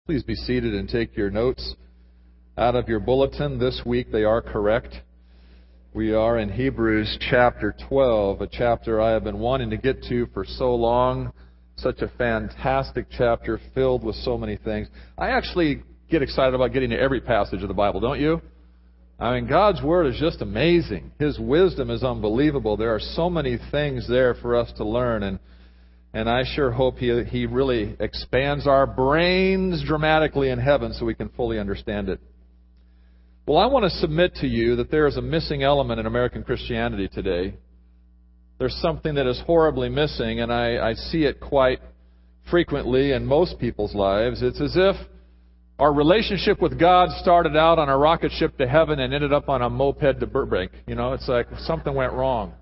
Please be seated and take your notes out of your bulletin. This week they are correct. We are in Hebrews chapter 12, a chapter I have been wanting to get to for so long. Such a fantastic chapter filled with so many things. I actually get excited about getting to every passage of the Bible, don't you? I mean, God's Word is just amazing. His wisdom is unbelievable. There are so many things there for us to learn, and I sure hope He really expands our brains dramatically in heaven so we can fully understand it. Well, I want to submit to you that there is a missing element in American Christianity today. There's something that is horribly missing, and I see it quite frequently in most people's lives. It's as if our relationship with God started out on a rocket ship to heaven and ended up on a moped to Burbank. You know, it's like something went wrong.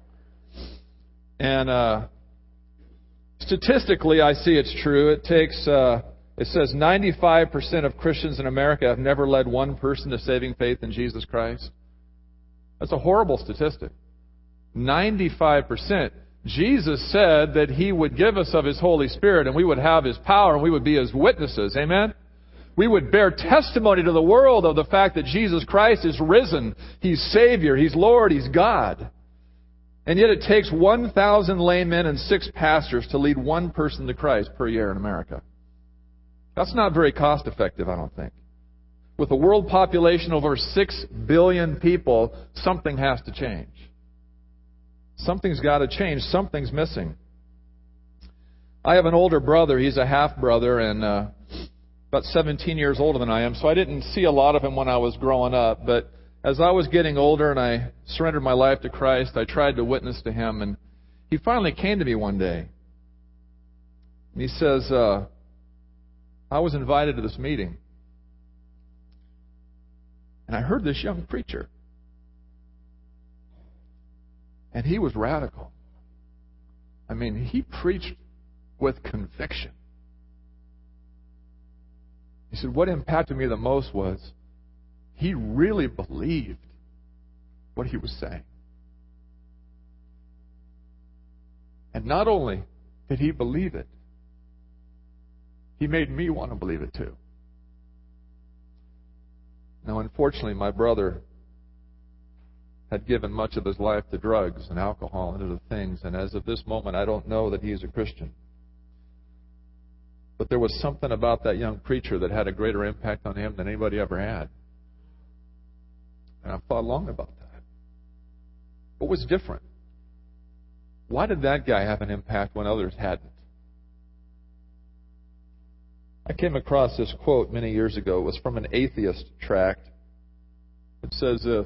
And statistically, I see it's true. It says 95% of Christians in America have never led one person to saving faith in Jesus Christ. That's a horrible statistic. 95%. Jesus said that He would give us of His Holy Spirit and we would have His power and we would be His witnesses. Amen? We would bear testimony to the world of the fact that Jesus Christ is risen. He's Savior. He's Lord. He's God. And yet it takes 1,000 laymen and 6 pastors to lead one person to Christ per year in America. That's not very cost effective, I don't think. With a world population of over 6 billion people, something has to change. Something's got to change. Something's missing. I have an older brother. He's a half-brother and about 17 years older than I am, so I didn't see a lot of him when I was growing up. But as I was getting older and I surrendered my life to Christ, I tried to witness to him. And he finally came to me one day. And he says, I was invited to this meeting. And I heard this young preacher. And he was radical. I mean, he preached with conviction. He said, what impacted me the most was he really believed what he was saying. And not only did he believe it, he made me want to believe it too. Now, unfortunately, my brother had given much of his life to drugs and alcohol and other things, and as of this moment, I don't know that he's a Christian. But there was something about that young preacher that had a greater impact on him than anybody ever had. And I thought long about that. What was different? Why did that guy have an impact when others hadn't? I came across this quote many years ago. It was from an atheist tract. It says this: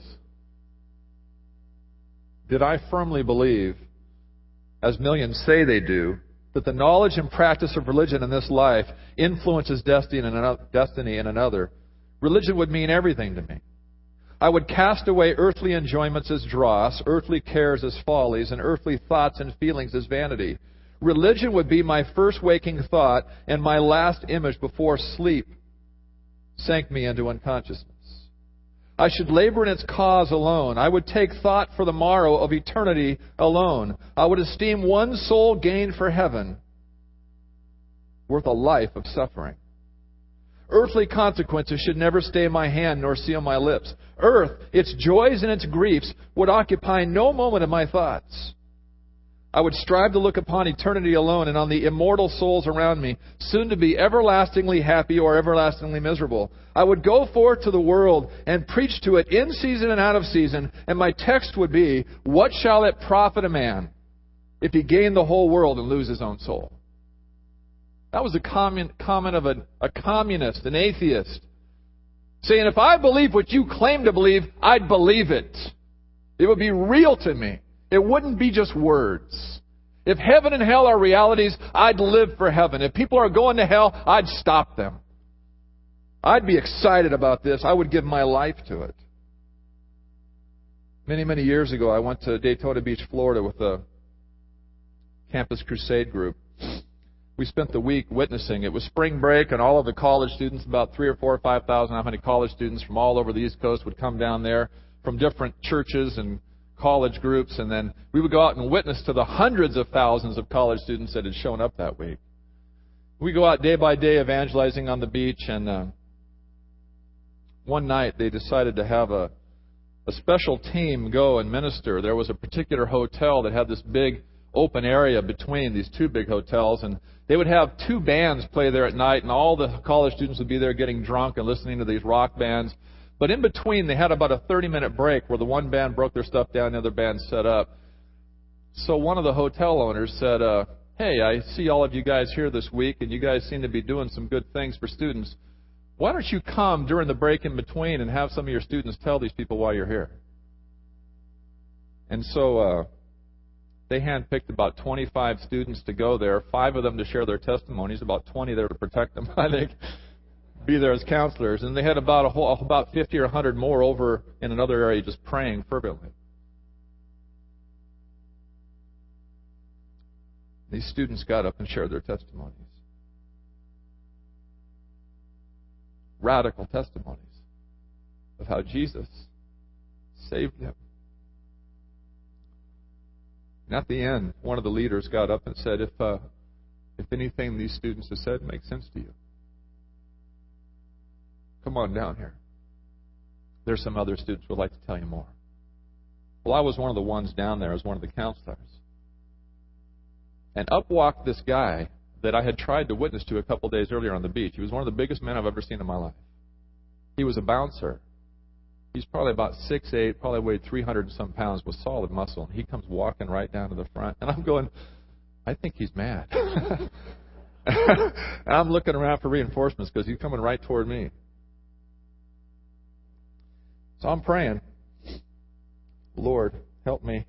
did I firmly believe, as millions say they do, that the knowledge and practice of religion in this life influences destiny in another, religion would mean everything to me. I would cast away earthly enjoyments as dross, earthly cares as follies, and earthly thoughts and feelings as vanity. Religion would be my first waking thought, and my last image before sleep sank me into unconsciousness. I should labor in its cause alone. I would take thought for the morrow of eternity alone. I would esteem one soul gained for heaven worth a life of suffering. Earthly consequences should never stay my hand nor seal my lips. Earth, its joys and its griefs, would occupy no moment of my thoughts. I would strive to look upon eternity alone and on the immortal souls around me, soon to be everlastingly happy or everlastingly miserable. I would go forth to the world and preach to it in season and out of season, and my text would be, what shall it profit a man if he gain the whole world and lose his own soul? That was a comment of a communist, an atheist, saying, if I believe what you claim to believe, I'd believe it. It would be real to me. It wouldn't be just words. If heaven and hell are realities, I'd live for heaven. If people are going to hell, I'd stop them. I'd be excited about this. I would give my life to it. Many, many years ago, I went to Daytona Beach, Florida with a Campus Crusade group. We spent the week witnessing. It was spring break, and all of the college students, about 3,000 or 4,000 or 5,000, how many college students from all over the East Coast would come down there from different churches and college groups, and then we would go out and witness to the hundreds of thousands of college students that had shown up that week. We go out day by day evangelizing on the beach, and one night they decided to have a special team go and minister. There was a particular hotel that had this big open area between these two big hotels, and they would have two bands play there at night, and all the college students would be there getting drunk and listening to these rock bands. But in between, they had about a 30-minute break where the one band broke their stuff down, the other band set up. So one of the hotel owners said, hey, I see all of you guys here this week, and you guys seem to be doing some good things for students. Why don't you come during the break in between and have some of your students tell these people why you're here? And so they handpicked about 25 students to go there, 5 of them to share their testimonies, about 20 there to protect them, I think, be there as counselors. And they had about 50 or 100 more over in another area just praying fervently. These students got up and shared their testimonies. Radical testimonies of how Jesus saved them. And at the end, one of the leaders got up and said, if anything these students have said makes sense to you, come on down here. There's some other students who would like to tell you more. Well, I was one of the ones down there as one of the counselors. And up walked this guy that I had tried to witness to a couple days earlier on the beach. He was one of the biggest men I've ever seen in my life. He was a bouncer. He's probably about 6'8", probably weighed 300 and some pounds with solid muscle. And he comes walking right down to the front. And I'm going, I think he's mad. And I'm looking around for reinforcements because he's coming right toward me. So I'm praying, Lord, help me.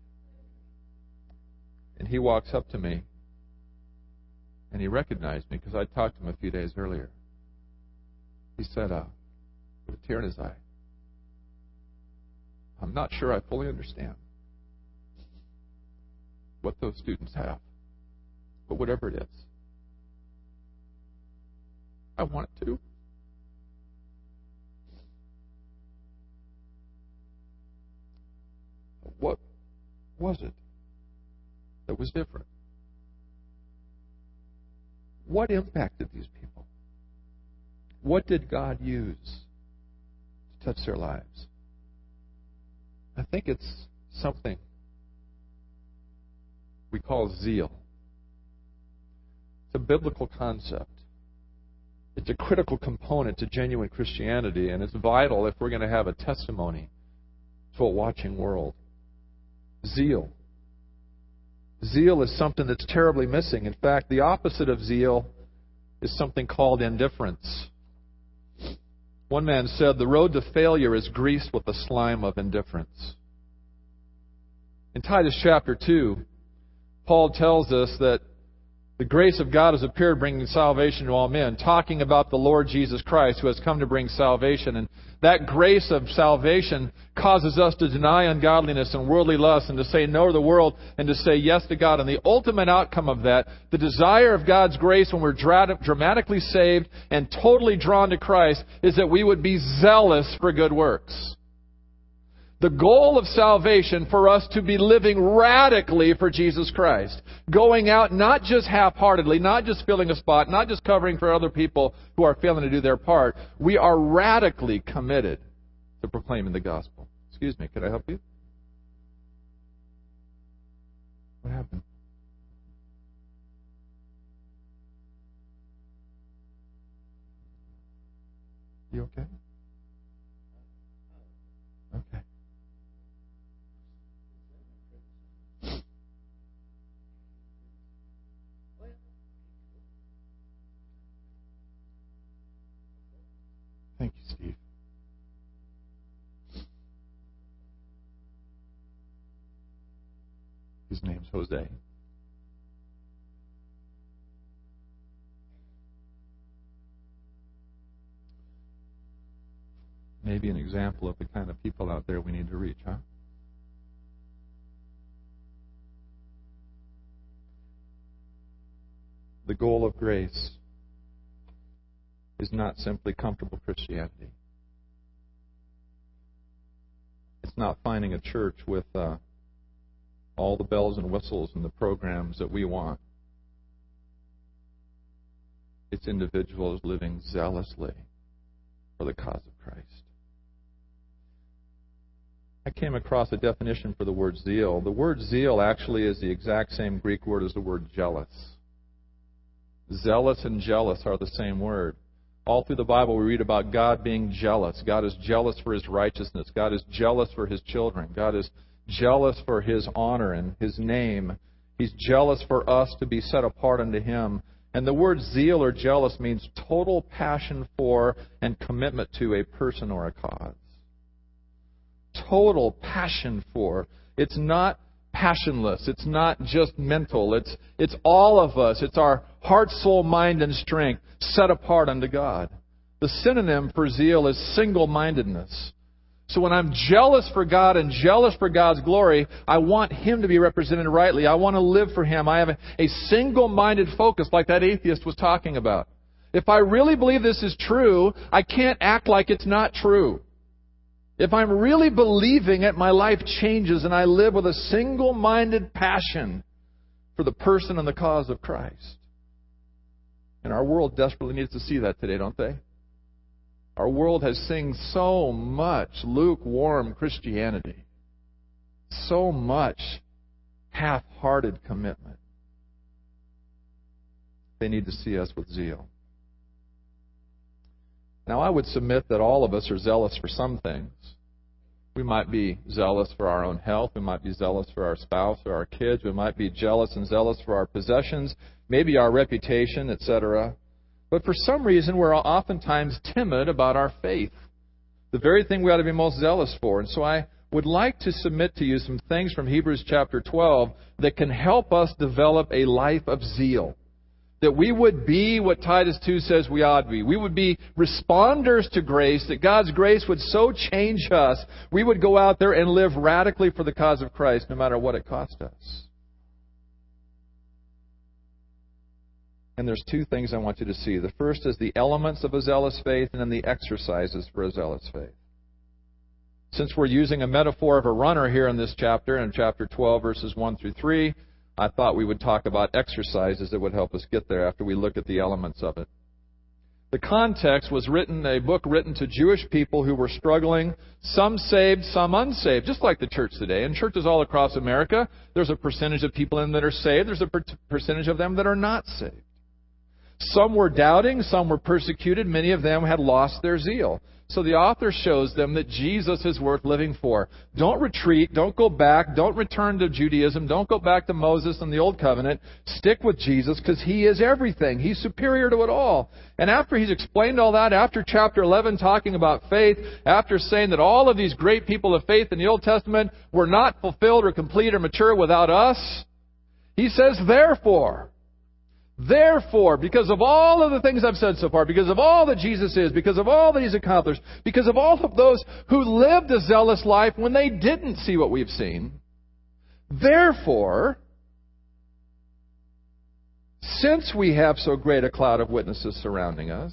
And he walks up to me, and he recognized me because I talked to him a few days earlier. He said, with a tear in his eye, I'm not sure I fully understand what those students have, but whatever it is, I want it to. What was it that was different? What impacted these people? What did God use to touch their lives? I think it's something we call zeal. It's a biblical concept. It's a critical component to genuine Christianity, and it's vital if we're going to have a testimony to a watching world. Zeal. Zeal is something that's terribly missing. In fact, the opposite of zeal is something called indifference. One man said, the road to failure is greased with the slime of indifference. In Titus chapter 2, Paul tells us that the grace of God has appeared, bringing salvation to all men, talking about the Lord Jesus Christ, who has come to bring salvation. And that grace of salvation causes us to deny ungodliness and worldly lust and to say no to the world and to say yes to God. And the ultimate outcome of that, the desire of God's grace when we're dramatically saved and totally drawn to Christ, is that we would be zealous for good works. The goal of salvation for us to be living radically for Jesus Christ. Going out not just half-heartedly, not just filling a spot, not just covering for other people who are failing to do their part. We are radically committed to proclaiming the gospel. Excuse me, can I help you? What happened? You okay? Okay. Thank you, Steve. His name's Jose. Maybe an example of the kind of people out there we need to reach, huh? The goal of grace is not simply comfortable Christianity. It's not finding a church with all the bells and whistles and the programs that we want. It's individuals living zealously for the cause of Christ. I came across a definition for the word zeal. The word zeal actually is the exact same Greek word as the word jealous. Zealous and jealous are the same word. All through the Bible we read about God being jealous. God is jealous for His righteousness. God is jealous for His children. God is jealous for His honor and His name. He's jealous for us to be set apart unto Him. And the word zeal or jealous means total passion for and commitment to a person or a cause. Total passion for. It's not passionless. It's not just mental. It's all of us. It's our heart, soul, mind, and strength set apart unto God. The synonym for zeal is single-mindedness. So when I'm jealous for God and jealous for God's glory, I want Him to be represented rightly. I want to live for Him. I have a single-minded focus like that atheist was talking about. If I really believe this is true, I can't act like it's not true. If I'm really believing it, my life changes and I live with a single-minded passion for the person and the cause of Christ. And our world desperately needs to see that today, don't they? Our world has seen so much lukewarm Christianity, so much half-hearted commitment. They need to see us with zeal. Now, I would submit that all of us are zealous for some things. We might be zealous for our own health. We might be zealous for our spouse or our kids. We might be jealous and zealous for our possessions, maybe our reputation, etc. But for some reason, we're oftentimes timid about our faith, the very thing we ought to be most zealous for. And so I would like to submit to you some things from Hebrews chapter 12 that can help us develop a life of zeal. That we would be what Titus 2 says we ought to be. We would be responders to grace, that God's grace would so change us, we would go out there and live radically for the cause of Christ, no matter what it cost us. And there's two things I want you to see. The first is the elements of a zealous faith, and then the exercises for a zealous faith. Since we're using a metaphor of a runner here in this chapter, in chapter 12, verses 1 through 3, I thought we would talk about exercises that would help us get there after we look at the elements of it. The context was a book written to Jewish people who were struggling, some saved, some unsaved, just like the church today. In churches all across America, there's a percentage of people in that are saved. There's a percentage of them that are not saved. Some were doubting, some were persecuted, many of them had lost their zeal. So the author shows them that Jesus is worth living for. Don't retreat, don't go back, don't return to Judaism, don't go back to Moses and the Old Covenant. Stick with Jesus because He is everything. He's superior to it all. And after He's explained all that, after chapter 11 talking about faith, after saying that all of these great people of faith in the Old Testament were not fulfilled or complete or mature without us, He says, Therefore, because of all of the things I've said so far, because of all that Jesus is, because of all that He's accomplished, because of all of those who lived a zealous life when they didn't see what we've seen, therefore, since we have so great a cloud of witnesses surrounding us,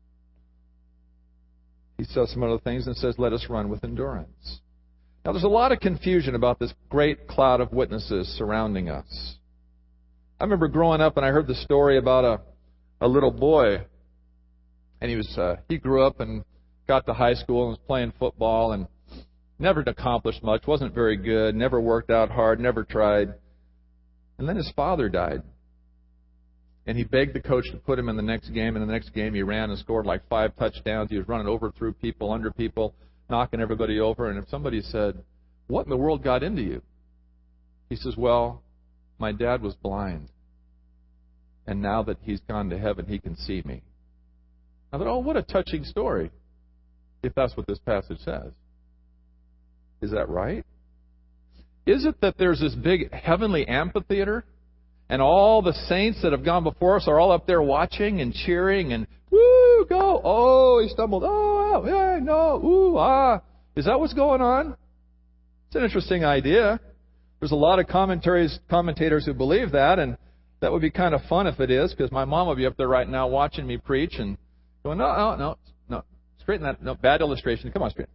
He says some other things and says, let us run with endurance. Now, there's a lot of confusion about this great cloud of witnesses surrounding us. I remember growing up and I heard the story about a little boy. And he grew up and got to high school and was playing football and never accomplished much, wasn't very good, never worked out hard, never tried. And then his father died. And he begged the coach to put him in the next game. And in the next game he ran and scored like 5 touchdowns. He was running over through people, under people, knocking everybody over. And if somebody said, what in the world got into you? He says, well, my dad was blind, and now that he's gone to heaven, he can see me. I thought, oh, what a touching story, if that's what this passage says. Is that right? Is it that there's this big heavenly amphitheater, and all the saints that have gone before us are all up there watching and cheering and, woo, go, oh, he stumbled, oh, yeah, no, ooh, ah. Is that what's going on? It's an interesting idea. There's a lot of commentators who believe that, and that would be kind of fun if it is, because my mom would be up there right now watching me preach and going, no, straighten that, no, bad illustration, come on, straighten.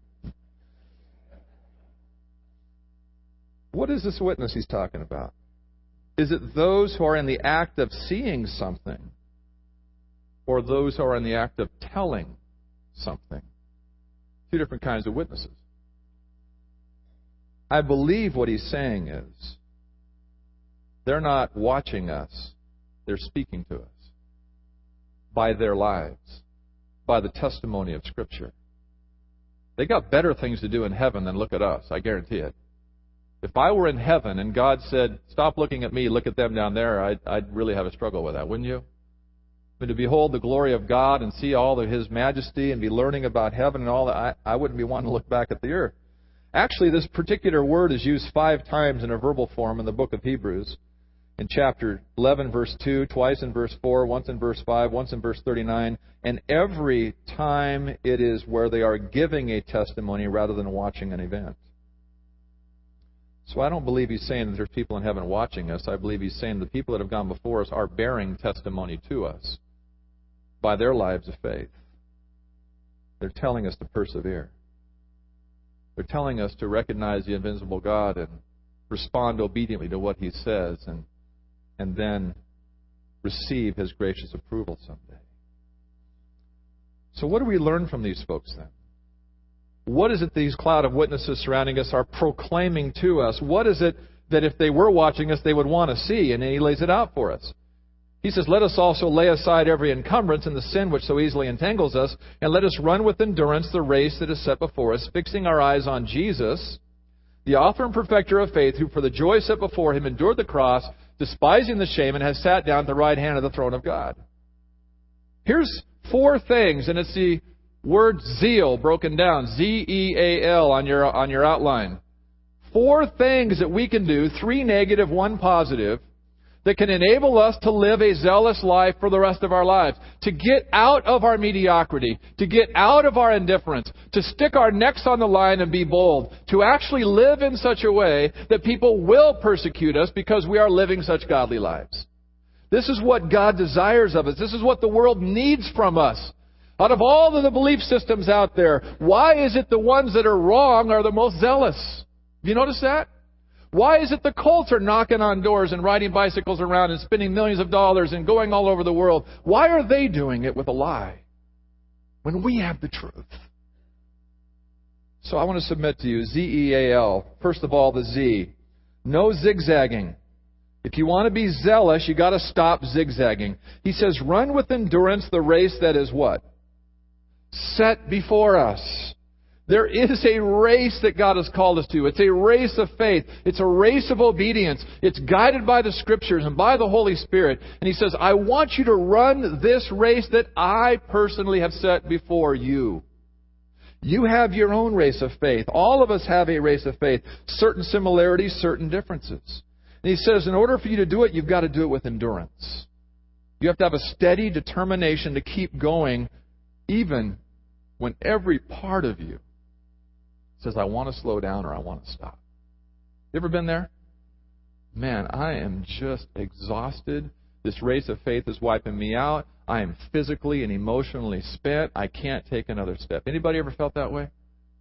What is this witness he's talking about? Is it those who are in the act of seeing something? or those who are in the act of telling something. Two different kinds of witnesses. I believe what he's saying is they're not watching us, they're speaking to us by their lives, by the testimony of Scripture. They got better things to do in heaven than look at us, I guarantee it. If I were in heaven and God said, stop looking at me, look at them down there, I'd really have a struggle with that, wouldn't you? But to behold the glory of God and see all of His majesty and be learning about heaven and all that, I wouldn't be wanting to look back at the earth. Actually, this particular word is used 5 times in a verbal form in the book of Hebrews. In chapter 11, verse 2, twice in verse 4, once in verse 5, once in verse 39. And every time it is where they are giving a testimony rather than watching an event. So I don't believe he's saying that there's people in heaven watching us. I believe he's saying the people that have gone before us are bearing testimony to us by their lives of faith. They're telling us to persevere. They're telling us to recognize the invisible God and respond obediently to what He says and then receive His gracious approval someday. So what do we learn from these folks then? What is it these cloud of witnesses surrounding us are proclaiming to us? What is it that if they were watching us, they would want to see? And He lays it out for us. He says, let us also lay aside every encumbrance and the sin which so easily entangles us, and let us run with endurance the race that is set before us, fixing our eyes on Jesus, the author and perfecter of faith, who for the joy set before Him endured the cross, despising the shame, and has sat down at the right hand of the throne of God. Here's 4 things, and it's the word zeal broken down, Z-E-A-L on your outline. 4 things that we can do, 3 negative, 1 positive, that can enable us to live a zealous life for the rest of our lives. To get out of our mediocrity, to get out of our indifference, to stick our necks on the line and be bold, to actually live in such a way that people will persecute us because we are living such godly lives. This is what God desires of us. This is what the world needs from us. Out of all of the belief systems out there, why is it the ones that are wrong are the most zealous? Have you noticed that? Why is it the cults are knocking on doors and riding bicycles around and spending millions of dollars and going all over the world? Why are they doing it with a lie when we have the truth? So I want to submit to you, Z-E-A-L. First of all, the Z. No zigzagging. If you want to be zealous, you got to stop zigzagging. He says, run with endurance the race that is what? Set before us. There is a race that God has called us to. It's a race of faith. It's a race of obedience. It's guided by the Scriptures and by the Holy Spirit. And He says, I want you to run this race that I personally have set before you. You have your own race of faith. All of us have a race of faith. Certain similarities, certain differences. And He says, in order for you to do it, you've got to do it with endurance. You have to have a steady determination to keep going, even when every part of you says, I want to slow down or I want to stop. You ever been there? Man, I am just exhausted. This race of faith is wiping me out. I am physically and emotionally spent. I can't take another step. Anybody ever felt that way?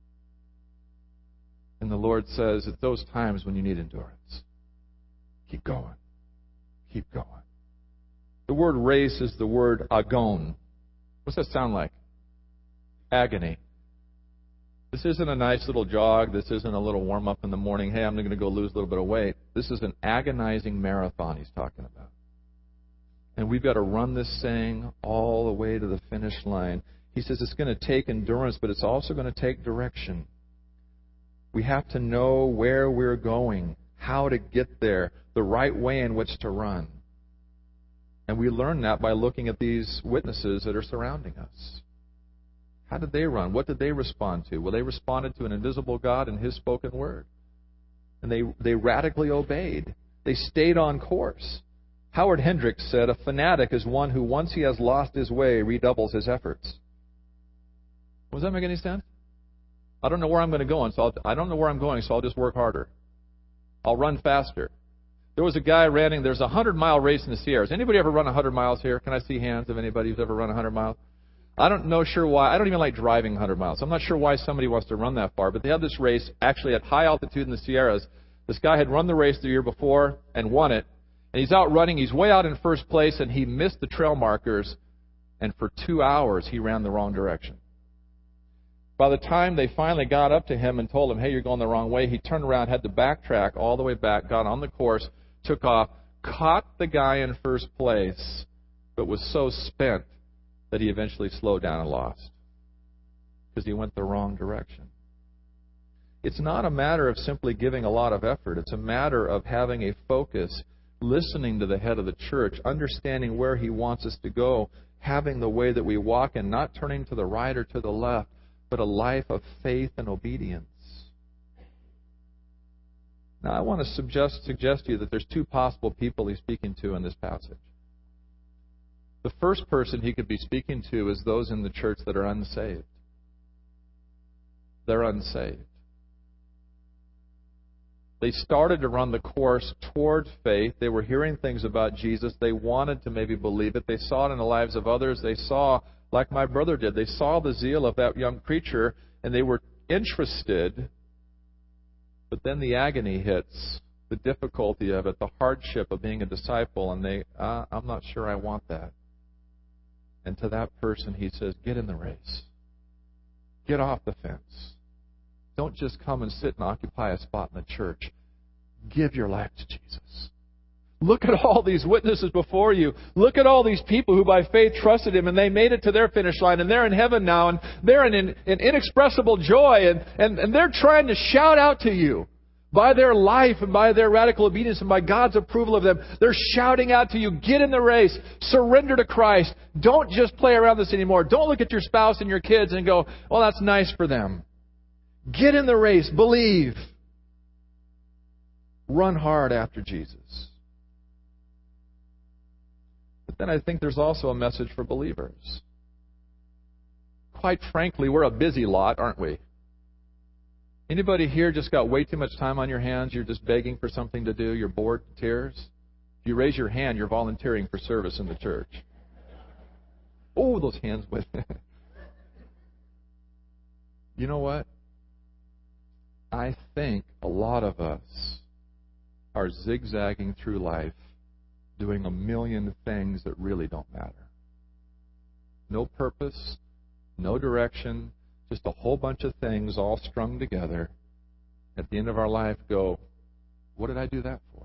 And the Lord says, at those times when you need endurance, keep going. Keep going. The word race is the word agon. What's that sound like? Agony. This isn't a nice little jog. This isn't a little warm-up in the morning. Hey, I'm going to go lose a little bit of weight. This is an agonizing marathon He's talking about. And we've got to run this thing all the way to the finish line. He says it's going to take endurance, but it's also going to take direction. We have to know where we're going, how to get there, the right way in which to run. And we learn that by looking at these witnesses that are surrounding us. How did they run? What did they respond to? Well, they responded to an invisible God and His spoken word. And they radically obeyed. They stayed on course. Howard Hendricks said, a fanatic is one who, once he has lost his way, redoubles his efforts. Does that make any sense? I don't know where I'm going to go, so I'll just work harder. I'll run faster. There was a guy running, there's a 100-mile race in the Sierras. Anybody ever run 100 miles here? Can I see hands of anybody who's ever run 100 miles? I don't know sure why. I don't even like driving 100 miles. I'm not sure why somebody wants to run that far. But they had this race actually at high altitude in the Sierras. This guy had run the race the year before and won it. And he's out running. He's way out in first place, and he missed the trail markers. And for 2 hours, he ran the wrong direction. By the time they finally got up to him and told him, hey, you're going the wrong way, he turned around, had to backtrack all the way back, got on the course, took off, caught the guy in first place, but was so spent that he eventually slowed down and lost because he went the wrong direction. It's not a matter of simply giving a lot of effort. It's a matter of having a focus, listening to the head of the church, understanding where he wants us to go, having the way that we walk in, not turning to the right or to the left, but a life of faith and obedience. Now, I want to suggest to you that there's two possible people he's speaking to in this passage. The first person he could be speaking to is those in the church that are unsaved. They're unsaved. They started to run the course toward faith. They were hearing things about Jesus. They wanted to maybe believe it. They saw it in the lives of others. They saw, like my brother did, they saw the zeal of that young preacher, and they were interested. But then the agony hits, the difficulty of it, the hardship of being a disciple, and I'm not sure I want that. And to that person, he says, get in the race. Get off the fence. Don't just come and sit and occupy a spot in the church. Give your life to Jesus. Look at all these witnesses before you. Look at all these people who by faith trusted Him, and they made it to their finish line, and they're in heaven now, and they're in inexpressible joy, and they're trying to shout out to you by their life and by their radical obedience and by God's approval of them. They're shouting out to you, get in the race, surrender to Christ. Don't just play around this anymore. Don't look at your spouse and your kids and go, well, that's nice for them. Get in the race, believe. Run hard after Jesus. But then I think there's also a message for believers. Quite frankly, we're a busy lot, aren't we? Anybody here just got way too much time on your hands? You're just begging for something to do? You're bored to tears? If you raise your hand, you're volunteering for service in the church. Oh, those hands went. You know what? I think a lot of us are zigzagging through life, doing a million things that really don't matter. No purpose, no direction, just a whole bunch of things all strung together. At the end of our life, go, what did I do that for?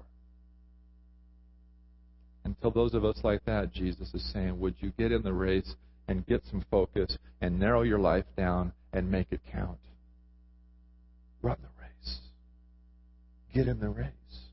And to those of us like that, Jesus is saying, would you get in the race and get some focus and narrow your life down and make it count? Run the race. Get in the race.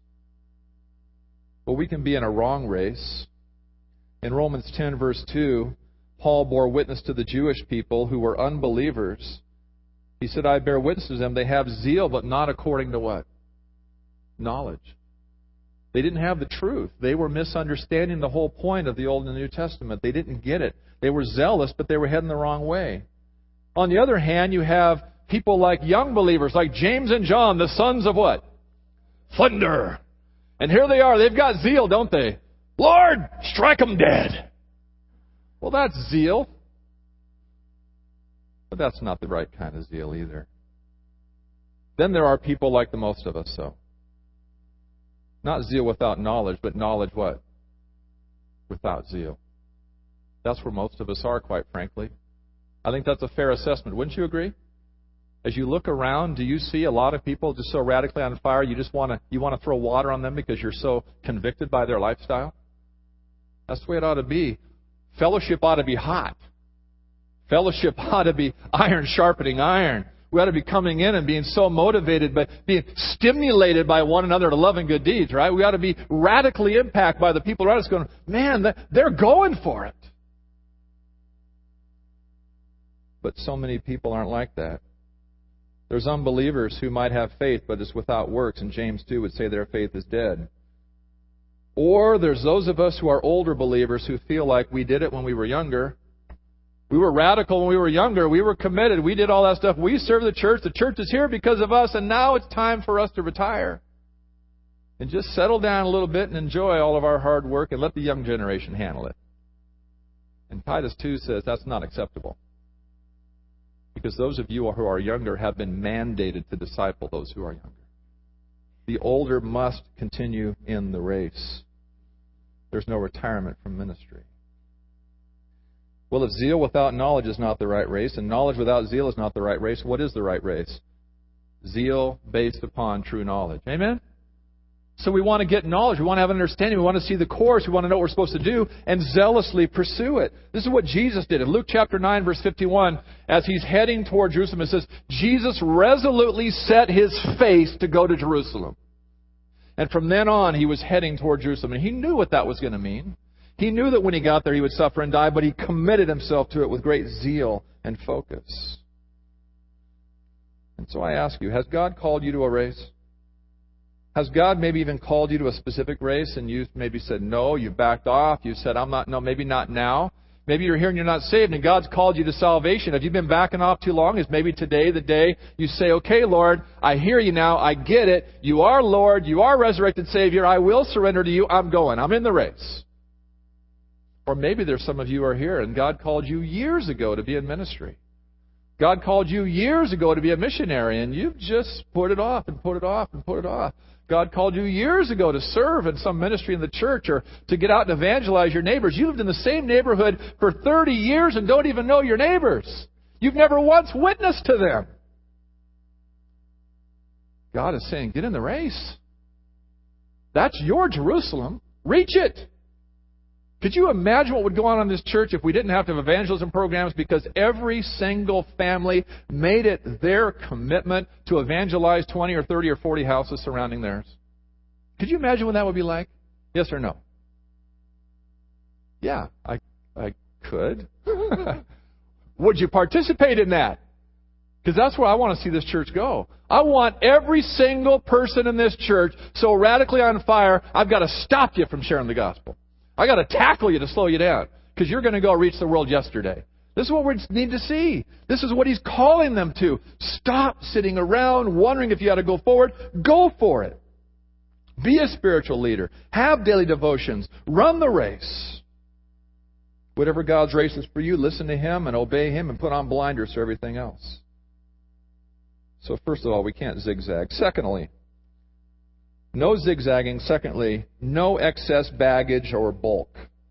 Well, we can be in a wrong race. In Romans 10, verse 2, Paul bore witness to the Jewish people who were unbelievers. He said, I bear witness to them. They have zeal, but not according to what? Knowledge. They didn't have the truth. They were misunderstanding the whole point of the Old and the New Testament. They didn't get it. They were zealous, but they were heading the wrong way. On the other hand, you have people like young believers, like James and John, the sons of what? Thunder. And here they are. They've got zeal, don't they? Lord, strike them dead. Well, that's zeal. But that's not the right kind of zeal either. Then there are people like the most of us, so. Not zeal without knowledge, but knowledge what? Without zeal. That's where most of us are, quite frankly. I think that's a fair assessment. Wouldn't you agree? As you look around, do you see a lot of people just so radically on fire you want to throw water on them because you're so convicted by their lifestyle? That's the way it ought to be. Fellowship ought to be hot. Fellowship ought to be iron sharpening iron. We ought to be coming in and being so motivated, by being stimulated by one another to love and good deeds, right? We ought to be radically impacted by the people around us going, man, they're going for it. But so many people aren't like that. There's unbelievers who might have faith, but it's without works, and James 2 would say their faith is dead. Or there's those of us who are older believers who feel like we did it when we were younger. We were radical when we were younger. We were committed. We did all that stuff. We serve the church. The church is here because of us, and now it's time for us to retire. And just settle down a little bit and enjoy all of our hard work and let the young generation handle it. And Titus 2 says that's not acceptable. Because those of you who are younger have been mandated to disciple those who are younger. The older must continue in the race. There's no retirement from ministry. Well, if zeal without knowledge is not the right race, and knowledge without zeal is not the right race, what is the right race? Zeal based upon true knowledge. Amen? So we want to get knowledge. We want to have an understanding. We want to see the course. We want to know what we're supposed to do and zealously pursue it. This is what Jesus did. In Luke chapter 9, verse 51, as he's heading toward Jerusalem, it says, Jesus resolutely set his face to go to Jerusalem. And from then on, he was heading toward Jerusalem. And he knew what that was going to mean. He knew that when he got there, he would suffer and die, but he committed himself to it with great zeal and focus. And so I ask you, has God called you to a race? Has God maybe even called you to a specific race and you maybe said no, you backed off, you said, maybe not now. Maybe you're here and you're not saved and God's called you to salvation. Have you been backing off too long? Is maybe today the day you say, okay, Lord, I hear you now, I get it. You are Lord, you are resurrected Savior, I will surrender to you, I'm going, I'm in the race. Or maybe there's some of you who are here and God called you years ago to be in ministry. God called you years ago to be a missionary and you've just put it off and put it off and put it off. God called you years ago to serve in some ministry in the church or to get out and evangelize your neighbors. You lived in the same neighborhood for 30 years and don't even know your neighbors. You've never once witnessed to them. God is saying, get in the race. That's your Jerusalem. Reach it. Could you imagine what would go on in this church if we didn't have to have evangelism programs because every single family made it their commitment to evangelize 20 or 30 or 40 houses surrounding theirs? Could you imagine what that would be like? Yes or no? Yeah, I could. Would you participate in that? Because that's where I want to see this church go. I want every single person in this church so radically on fire, I've got to stop you from sharing the gospel. I got to tackle you to slow you down because you're going to go reach the world yesterday. This is what we need to see. This is what He's calling them to. Stop sitting around wondering if you ought to go forward. Go for it. Be a spiritual leader. Have daily devotions. Run the race. Whatever God's race is for you, listen to Him and obey Him and put on blinders to everything else. So first of all, we can't zigzag. Secondly, no zigzagging. Secondly, no excess baggage or bulk.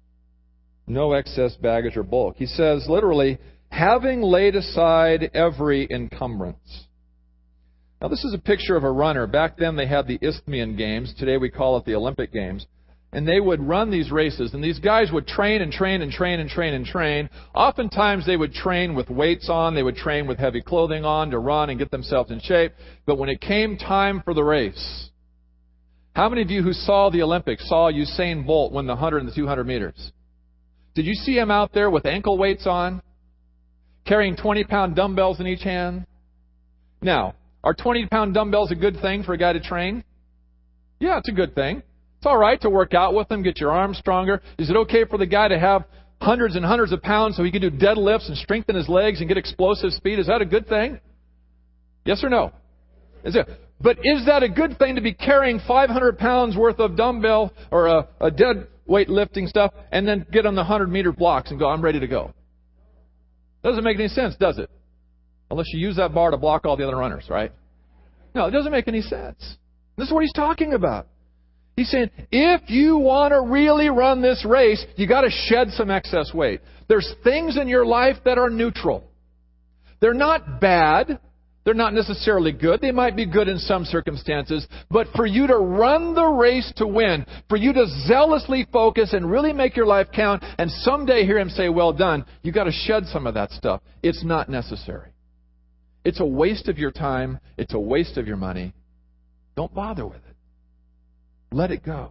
No excess baggage or bulk. He says, literally, having laid aside every encumbrance. Now, this is a picture of a runner. Back then, they had the Isthmian Games. Today, we call it the Olympic Games. And they would run these races. And these guys would train and train and train and train and train. Oftentimes, they would train with weights on. They would train with heavy clothing on to run and get themselves in shape. But when it came time for the race, how many of you who saw the Olympics saw Usain Bolt win the 100 and the 200 meters? Did you see him out there with ankle weights on, carrying 20-pound dumbbells in each hand? Now, are 20-pound dumbbells a good thing for a guy to train? Yeah, it's a good thing. It's all right to work out with them, get your arms stronger. Is it okay for the guy to have hundreds and hundreds of pounds so he can do deadlifts and strengthen his legs and get explosive speed? Is that a good thing? Yes or no? Is it? But is that a good thing to be carrying 500 pounds worth of dumbbell or a dead weight lifting stuff and then get on the 100-meter blocks and go, I'm ready to go? Doesn't make any sense, does it? Unless you use that bar to block all the other runners, right? No, it doesn't make any sense. This is what he's talking about. He's saying, if you want to really run this race, you got to shed some excess weight. There's things in your life that are neutral. They're not bad. They're not necessarily good. They might be good in some circumstances. But for you to run the race to win, for you to zealously focus and really make your life count, and someday hear Him say, well done, you got to shed some of that stuff. It's not necessary. It's a waste of your time. It's a waste of your money. Don't bother with it. Let it go.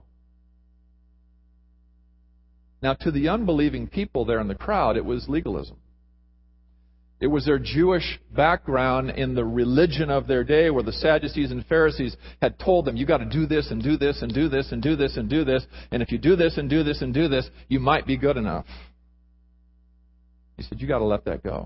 Now, to the unbelieving people there in the crowd, it was legalism. It was their Jewish background in the religion of their day where the Sadducees and Pharisees had told them, you got to do this and do this and do this and do this and do this. And if you do this and do this and do this, you might be good enough. He said, you got to let that go.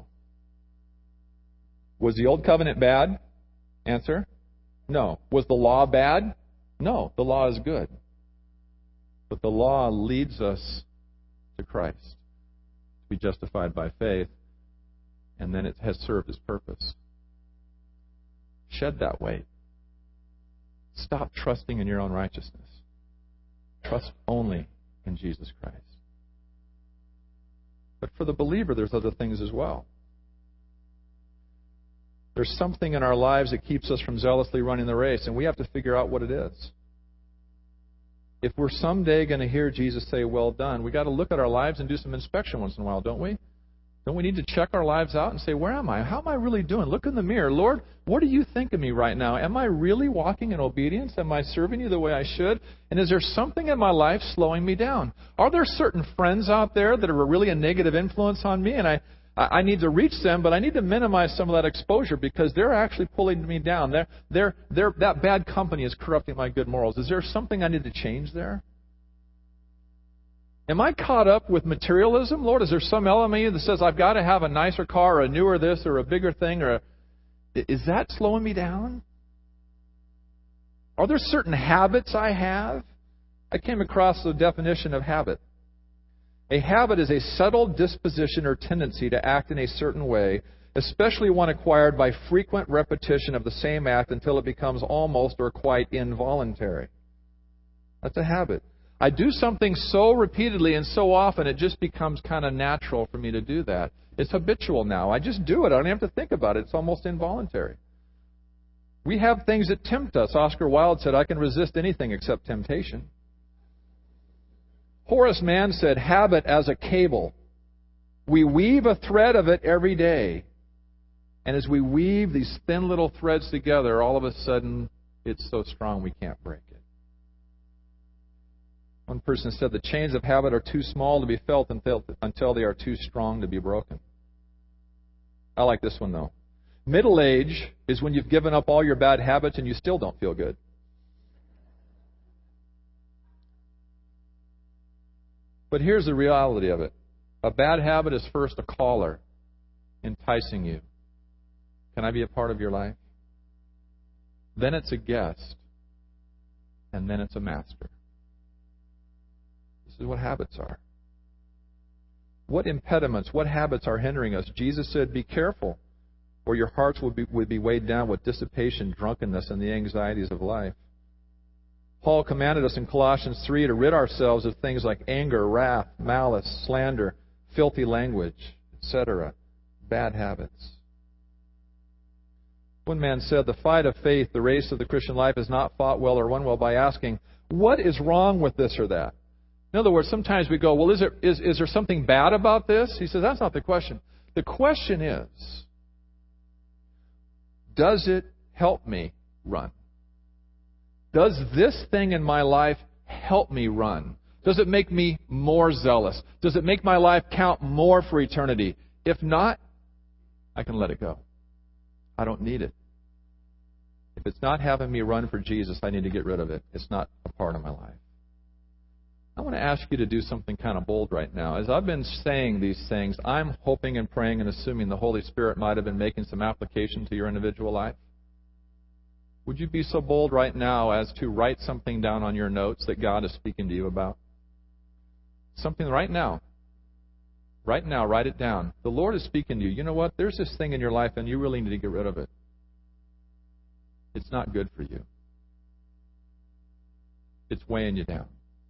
Was the old covenant bad? Answer, no. Was the law bad? No, the law is good. But the law leads us to Christ, to be justified by faith. And then it has served its purpose. Shed that weight. Stop trusting in your own righteousness. Trust only in Jesus Christ. But for the believer, there's other things as well. There's something in our lives that keeps us from zealously running the race, and we have to figure out what it is. If we're someday going to hear Jesus say, "Well done," we've got to look at our lives and do some inspection once in a while, don't we? Don't we need to check our lives out and say, where am I? How am I really doing? Look in the mirror. Lord, what do you think of me right now? Am I really walking in obedience? Am I serving you the way I should? And is there something in my life slowing me down? Are there certain friends out there that are really a negative influence on me? And I need to reach them, but I need to minimize some of that exposure because they're actually pulling me down. That bad company is corrupting my good morals. Is there something I need to change there? Am I caught up with materialism? Lord, is there some element in you that says I've got to have a nicer car or a newer this or a bigger thing? Is that slowing me down? Are there certain habits I have? I came across the definition of habit. A habit is a settled disposition or tendency to act in a certain way, especially one acquired by frequent repetition of the same act until it becomes almost or quite involuntary. That's a habit. I do something so repeatedly and so often it just becomes kind of natural for me to do that. It's habitual now. I just do it. I don't have to think about it. It's almost involuntary. We have things that tempt us. Oscar Wilde said, "I can resist anything except temptation." Horace Mann said, "Habit as a cable. We weave a thread of it every day. And as we weave these thin little threads together, all of a sudden it's so strong we can't break it." One person said the chains of habit are too small to be felt until they are too strong to be broken. I like this one, though. Middle age is when you've given up all your bad habits and you still don't feel good. But here's the reality of it. A bad habit is first a caller, enticing you. Can I be a part of your life? Then it's a guest. And then it's a master. This is what habits are. What impediments, what habits are hindering us? Jesus said, "Be careful, or your hearts would be weighed down with dissipation, drunkenness, and the anxieties of life." Paul commanded us in Colossians 3 to rid ourselves of things like anger, wrath, malice, slander, filthy language, etc. Bad habits. One man said, "The fight of faith, the race of the Christian life, is not fought well or won well by asking, what is wrong with this or that?" In other words, sometimes we go, well, is there something bad about this? He says, that's not the question. The question is, does it help me run? Does this thing in my life help me run? Does it make me more zealous? Does it make my life count more for eternity? If not, I can let it go. I don't need it. If it's not having me run for Jesus, I need to get rid of it. It's not a part of my life. I want to ask you to do something kind of bold right now. As I've been saying these things, I'm hoping and praying and assuming the Holy Spirit might have been making some application to your individual life. Would you be so bold right now as to write something down on your notes that God is speaking to you about? Something right now. Right now, write it down. The Lord is speaking to you. You know what? There's this thing in your life and you really need to get rid of it. It's not good for you. It's weighing you down.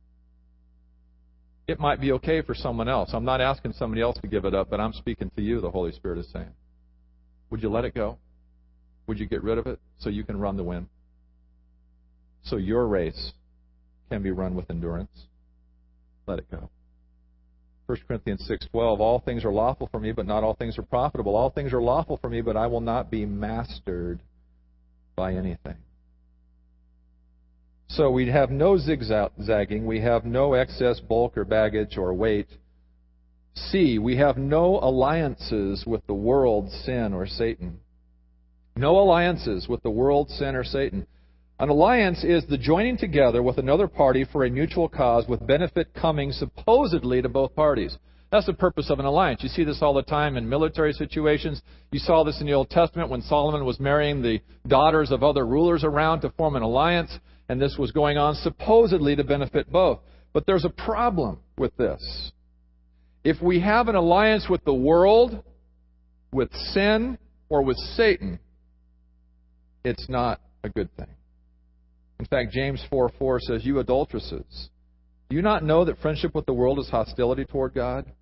It might be okay for someone else. I'm not asking somebody else to give it up, but I'm speaking to you, the Holy Spirit is saying. Would you let it go? Would you get rid of it so you can run the win? So your race can be run with endurance? Let it go. 1 Corinthians 6:12, all things are lawful for me, but not all things are profitable. All things are lawful for me, but I will not be mastered by anything. So we have no zigzagging. We have no excess bulk or baggage or weight. C, we have no alliances with the world, sin, or Satan. No alliances with the world, sin, or Satan. An alliance is the joining together with another party for a mutual cause with benefit coming supposedly to both parties. That's the purpose of an alliance. You see this all the time in military situations. You saw this in the Old Testament when Solomon was marrying the daughters of other rulers around to form an alliance, and this was going on supposedly to benefit both. But there's a problem with this. If we have an alliance with the world, with sin, or with Satan, it's not a good thing. In fact, James 4:4 says, "You adulteresses, do you not know that friendship with the world is hostility toward God?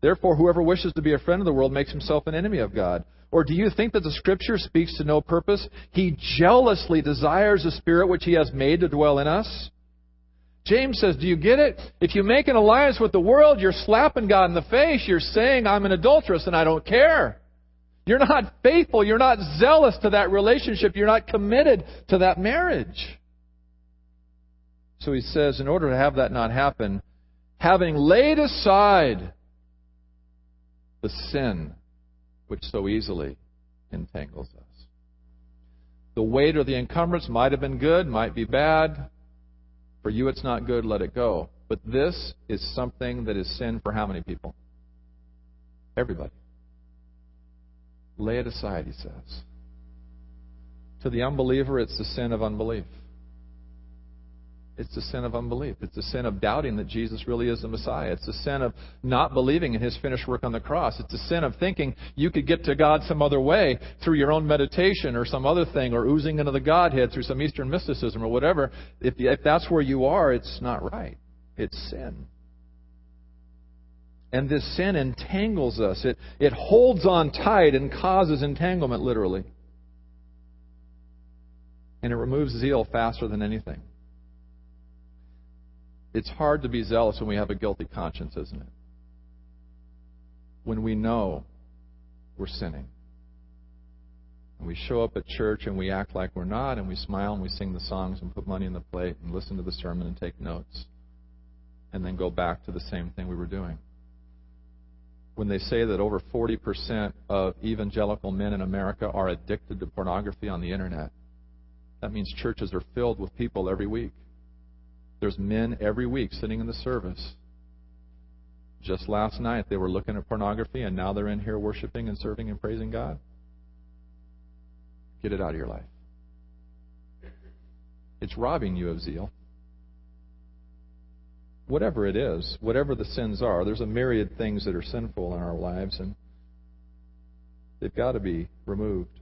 Therefore, whoever wishes to be a friend of the world makes himself an enemy of God. Or do you think that the Scripture speaks to no purpose? He jealously desires the Spirit which He has made to dwell in us. James says, do you get it? If you make an alliance with the world, you're slapping God in the face. You're saying, I'm an adulteress and I don't care. You're not faithful. You're not zealous to that relationship. You're not committed to that marriage. So he says, in order to have that not happen, having laid aside the sin which so easily entangles us. The weight or the encumbrance might have been good, might be bad. For you it's not good, let it go. But this is something that is sin for how many people? Everybody. Lay it aside, he says. To the unbeliever, it's the sin of unbelief. It's the sin of unbelief. It's the sin of doubting that Jesus really is the Messiah. It's the sin of not believing in His finished work on the cross. It's the sin of thinking you could get to God some other way through your own meditation or some other thing, or oozing into the Godhead through some Eastern mysticism or whatever. If that's where you are, it's not right. It's sin. And this sin entangles us. It holds on tight and causes entanglement, literally. And it removes zeal faster than anything. It's hard to be zealous when we have a guilty conscience, isn't it? When we know we're sinning. And we show up at church and we act like we're not, and we smile and we sing the songs and put money in the plate and listen to the sermon and take notes. And then go back to the same thing we were doing. When they say that over 40% of evangelical men in America are addicted to pornography on the internet, that means churches are filled with people every week. There's men every week sitting in the service. Just last night they were looking at pornography, and now they're in here worshiping and serving and praising God. Get it out of your life. It's robbing you of zeal. Whatever it is, whatever the sins are, there's a myriad things that are sinful in our lives, and they've got to be removed.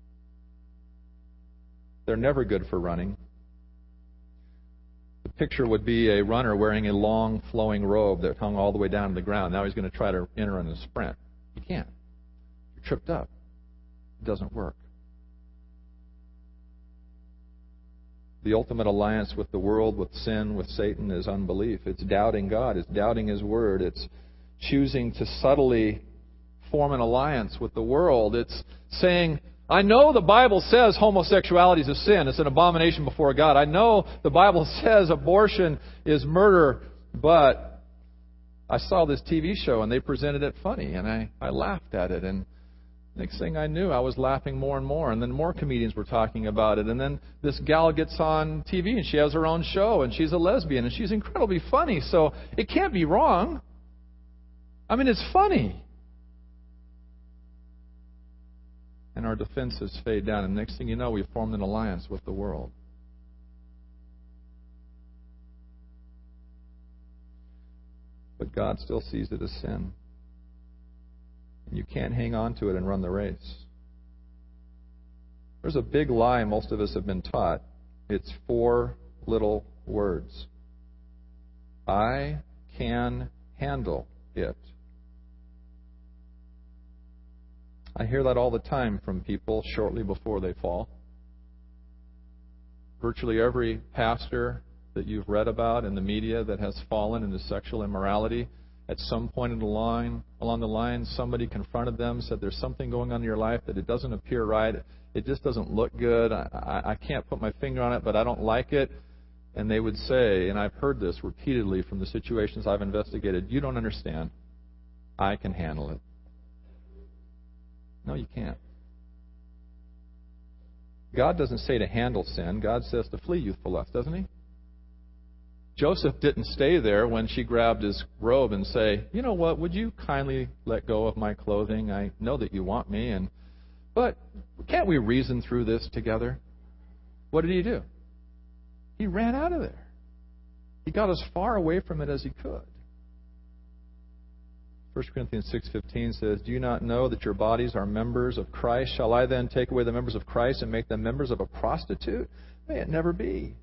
They're never good for running. The picture would be a runner wearing a long, flowing robe that hung all the way down to the ground. Now he's going to try to enter in a sprint. You can't. You're tripped up. It doesn't work. The ultimate alliance with the world, with sin, with Satan is unbelief. It's doubting God. It's doubting His Word. It's choosing to subtly form an alliance with the world. It's saying, I know the Bible says homosexuality is a sin. It's an abomination before God. I know the Bible says abortion is murder, but I saw this TV show and they presented it funny, and I laughed at it. And next thing I knew, I was laughing more and more. And then more comedians were talking about it. And then this gal gets on TV and she has her own show, and she's a lesbian and she's incredibly funny. So it can't be wrong. I mean, it's funny. And our defenses fade down. And next thing you know, we've formed an alliance with the world. But God still sees it as sin. And you can't hang on to it and run the race. There's a big lie most of us have been taught. It's 4 little words. I can handle it. I hear that all the time from people shortly before they fall. Virtually every pastor that you've read about in the media that has fallen into sexual immorality, at some point along the line, somebody confronted them, said there's something going on in your life that it doesn't appear right. It just doesn't look good. I can't put my finger on it, but I don't like it. And they would say, and I've heard this repeatedly from the situations I've investigated, you don't understand. I can handle it. No, you can't. God doesn't say to handle sin. God says to flee youthful lust, doesn't He? Joseph didn't stay there when she grabbed his robe and say, you know what, would you kindly let go of my clothing? I know that you want me, but can't we reason through this together? What did he do? He ran out of there. He got as far away from it as he could. 1 Corinthians 6:15 says, do you not know that your bodies are members of Christ? Shall I then take away the members of Christ and make them members of a prostitute? May it never be.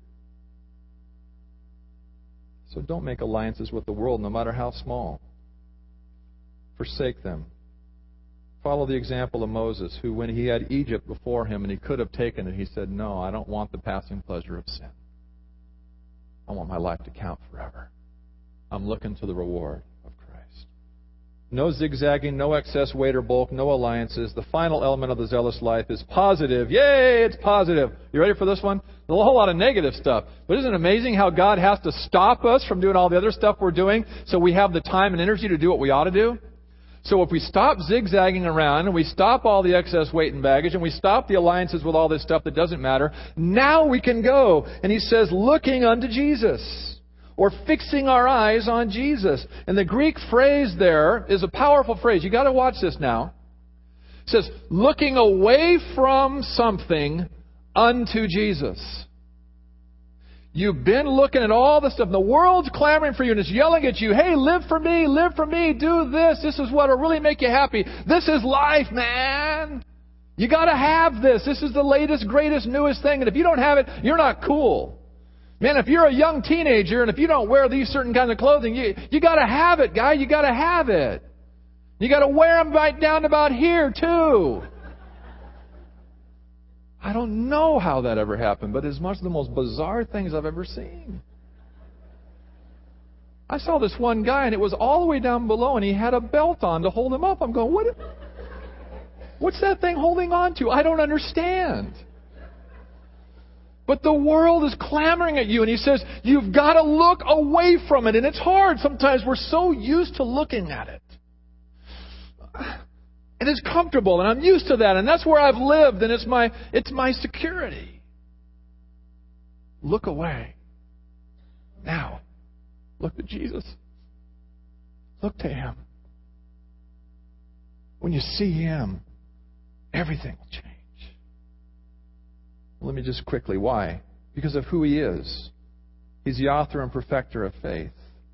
So don't make alliances with the world, no matter how small. forsake them. Follow the example of Moses, who when he had Egypt before him and he could have taken it, he said, no, I don't want the passing pleasure of sin. I want my life to count forever. I'm looking to the reward of Christ. No zigzagging, no excess weight or bulk, no alliances. The final element of the zealous life is positive. Yay, it's positive. You ready for this one? There's a whole lot of negative stuff. But isn't it amazing how God has to stop us from doing all the other stuff we're doing so we have the time and energy to do what we ought to do? So if we stop zigzagging around and we stop all the excess weight and baggage and we stop the alliances with all this stuff that doesn't matter, now we can go. And he says, looking unto Jesus, or fixing our eyes on Jesus. And the Greek phrase there is a powerful phrase. You got to watch this now. It says, looking away from something unto Jesus. You've been looking at all this stuff. The world's clamoring for you and it's yelling at you, hey, live for me, do this. This is what will really make you happy. This is life, man. You got to have this. This is the latest, greatest, newest thing. And if you don't have it, you're not cool. Man, if you're a young teenager and if you don't wear these certain kinds of clothing, you got to have it, guy. You got to have it. You got to wear them right down about here, too. I don't know how that ever happened, but it's one of the most bizarre things I've ever seen. I saw this one guy, and it was all the way down below, and he had a belt on to hold him up. I'm going, what's that thing holding on to? I don't understand. But the world is clamoring at you, and he says, you've got to look away from it, and it's hard. Sometimes we're so used to looking at it. And it's comfortable, and I'm used to that, and that's where I've lived, and it's my security. Look away. Now, look to Jesus. Look to Him. When you see Him, everything will change. Let me just quickly, why? Because of who He is. He's the author and perfecter of faith.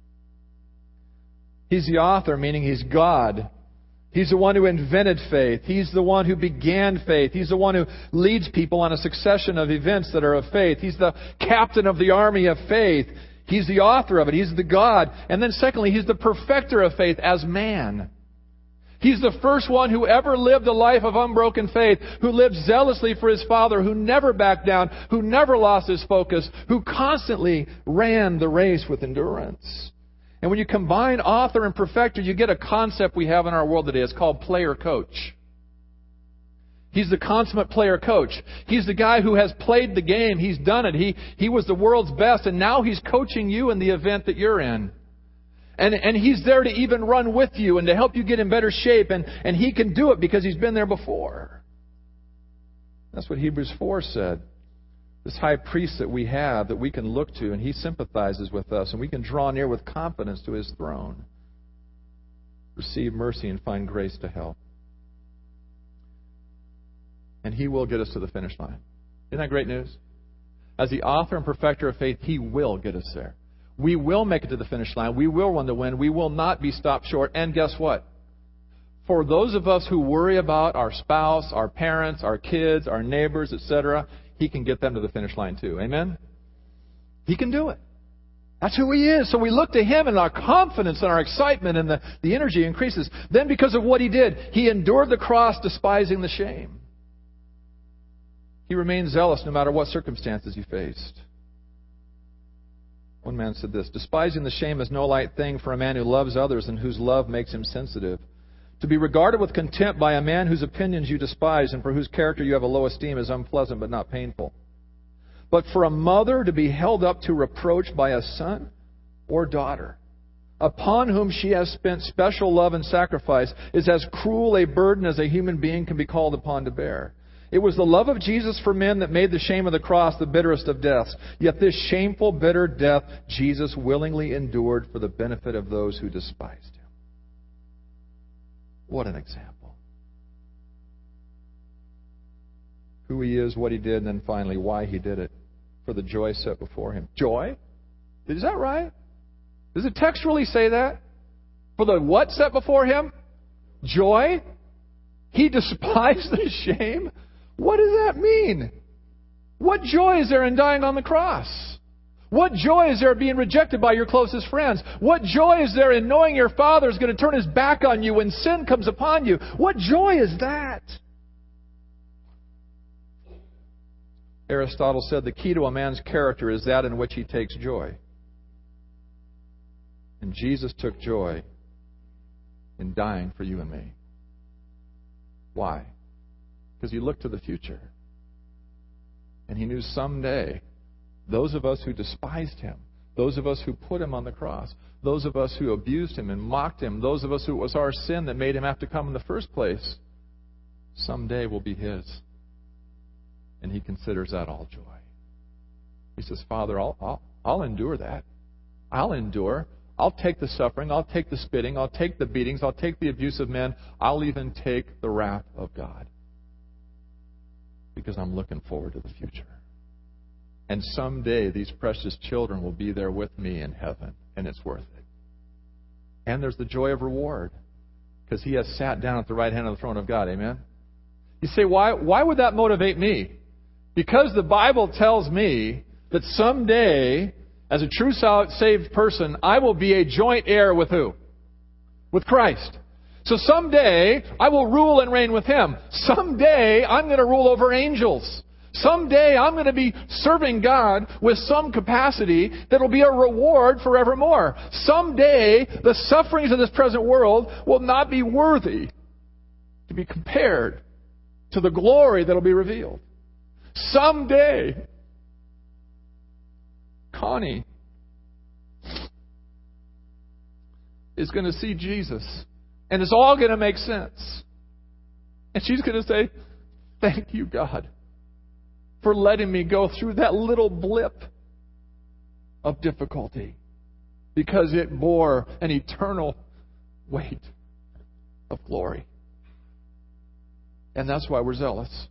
He's the author, meaning He's God. He's the one who invented faith. He's the one who began faith. He's the one who leads people on a succession of events that are of faith. He's the captain of the army of faith. He's the author of it. He's the God. And then secondly, He's the perfecter of faith as man. He's the first one who ever lived a life of unbroken faith, who lived zealously for His Father, who never backed down, who never lost his focus, who constantly ran the race with endurance. And when you combine author and perfecter, you get a concept we have in our world today. It's called player coach. He's the consummate player coach. He's the guy who has played the game. He's done it. He was the world's best, and now He's coaching you in the event that you're in. And He's there to even run with you and to help you get in better shape. And He can do it because He's been there before. That's what Hebrews 4 said. This high priest that we have, that we can look to, and He sympathizes with us, and we can draw near with confidence to His throne. Receive mercy and find grace to help. And He will get us to the finish line. Isn't that great news? As the author and perfecter of faith, He will get us there. We will make it to the finish line. We will run the win. We will not be stopped short. And guess what? For those of us who worry about our spouse, our parents, our kids, our neighbors, etc., He can get them to the finish line too. Amen? He can do it. That's who He is. So we look to Him, and our confidence and our excitement and the energy increases. Then because of what He did, He endured the cross, despising the shame. He remained zealous no matter what circumstances He faced. One man said this, despising the shame is no light thing for a man who loves others and whose love makes him sensitive. To be regarded with contempt by a man whose opinions you despise and for whose character you have a low esteem is unpleasant but not painful. But for a mother to be held up to reproach by a son or daughter, upon whom she has spent special love and sacrifice, is as cruel a burden as a human being can be called upon to bear. It was the love of Jesus for men that made the shame of the cross the bitterest of deaths. Yet this shameful, bitter death Jesus willingly endured for the benefit of those who despised Him. What an example. Who He is, what He did, and then finally why He did it. For the joy set before Him. Joy? Is that right? Does the text really say that? For the what set before Him? Joy? He despised the shame? What does that mean? What joy is there in dying on the cross? What joy is there being rejected by your closest friends? What joy is there in knowing your Father is going to turn His back on you when sin comes upon you? What joy is that? Aristotle said the key to a man's character is that in which he takes joy. And Jesus took joy in dying for you and me. Why? Because He looked to the future. And He knew someday those of us who despised Him, those of us who put Him on the cross, those of us who abused Him and mocked Him, those of us who it was our sin that made Him have to come in the first place, someday will be His. And He considers that all joy. He says, Father, I'll endure that. I'll endure. I'll take the suffering. I'll take the spitting. I'll take the beatings. I'll take the abuse of men. I'll even take the wrath of God. Because I'm looking forward to the future. And someday these precious children will be there with me in heaven. And it's worth it. And there's the joy of reward. Because He has sat down at the right hand of the throne of God. Amen? You say, why would that motivate me? Because the Bible tells me that someday, as a true saved person, I will be a joint heir with who? With Christ. So someday, I will rule and reign with Him. Someday, I'm going to rule over angels. Someday, I'm going to be serving God with some capacity that will be a reward forevermore. Someday, the sufferings of this present world will not be worthy to be compared to the glory that will be revealed. Someday, Connie is going to see Jesus. And it's all going to make sense. And she's going to say, thank you, God, for letting me go through that little blip of difficulty. Because it bore an eternal weight of glory. And that's why we're zealous.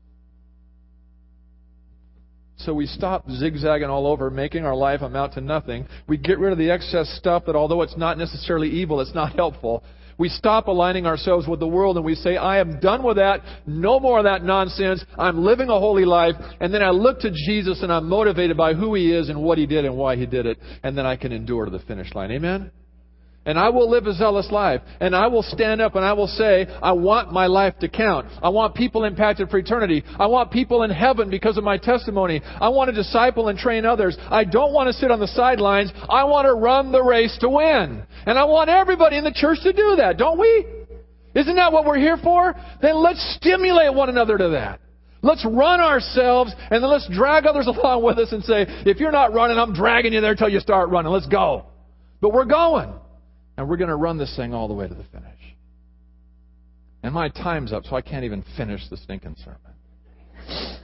So we stop zigzagging all over, making our life amount to nothing. We get rid of the excess stuff that, although it's not necessarily evil, it's not helpful. We stop aligning ourselves with the world and we say, I am done with that. No more of that nonsense. I'm living a holy life. And then I look to Jesus and I'm motivated by who He is and what He did and why He did it. And then I can endure to the finish line. Amen? And I will live a zealous life. And I will stand up and I will say, I want my life to count. I want people impacted for eternity. I want people in heaven because of my testimony. I want to disciple and train others. I don't want to sit on the sidelines. I want to run the race to win. And I want everybody in the church to do that, don't we? Isn't that what we're here for? Then let's stimulate one another to that. Let's run ourselves and then let's drag others along with us and say, if you're not running, I'm dragging you there until you start running. Let's go. But we're going. And we're going to run this thing all the way to the finish. And my time's up, so I can't even finish the stinking sermon.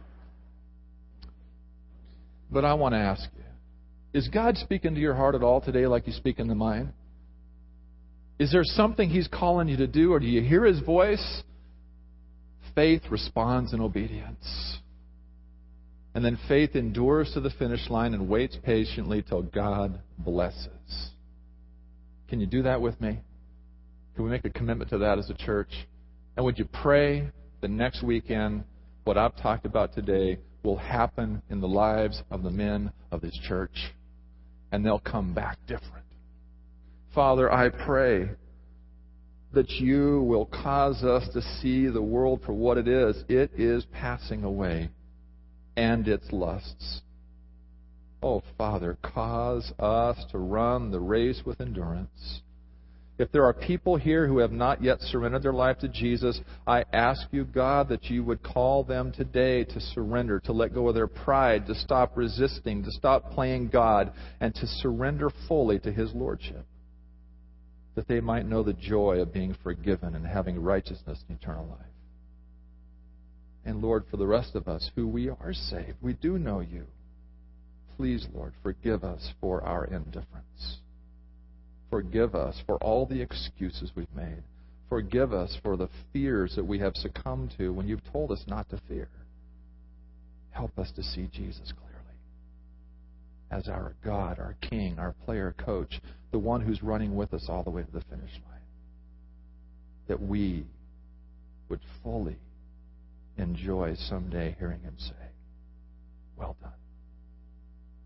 But I want to ask you, is God speaking to your heart at all today like He's speaking to mine? Is there something He's calling you to do, or do you hear His voice? Faith responds in obedience. And then faith endures to the finish line and waits patiently till God blesses. Can you do that with me? Can we make a commitment to that as a church? And would you pray the next weekend what I've talked about today will happen in the lives of the men of this church, and they'll come back different. Father, I pray that You will cause us to see the world for what it is. It is passing away, and its lusts. Oh, Father, cause us to run the race with endurance. If there are people here who have not yet surrendered their life to Jesus, I ask You, God, that You would call them today to surrender, to let go of their pride, to stop resisting, to stop playing God, and to surrender fully to His Lordship, that they might know the joy of being forgiven and having righteousness and eternal life. And Lord, for the rest of us who we are saved, we do know You. Please, Lord, forgive us for our indifference. Forgive us for all the excuses we've made. Forgive us for the fears that we have succumbed to when You've told us not to fear. Help us to see Jesus clearly as our God, our King, our player coach, the one who's running with us all the way to the finish line. That we would fully enjoy someday hearing Him say, well done.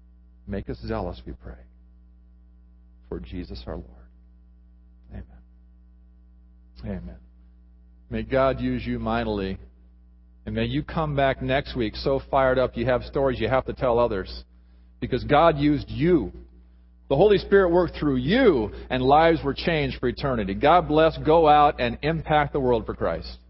Make us zealous, we pray, for Jesus our Lord. Amen. Amen. May God use you mightily. And may you come back next week so fired up you have stories you have to tell others. Because God used you. The Holy Spirit worked through you, and lives were changed for eternity. God bless. Go out and impact the world for Christ.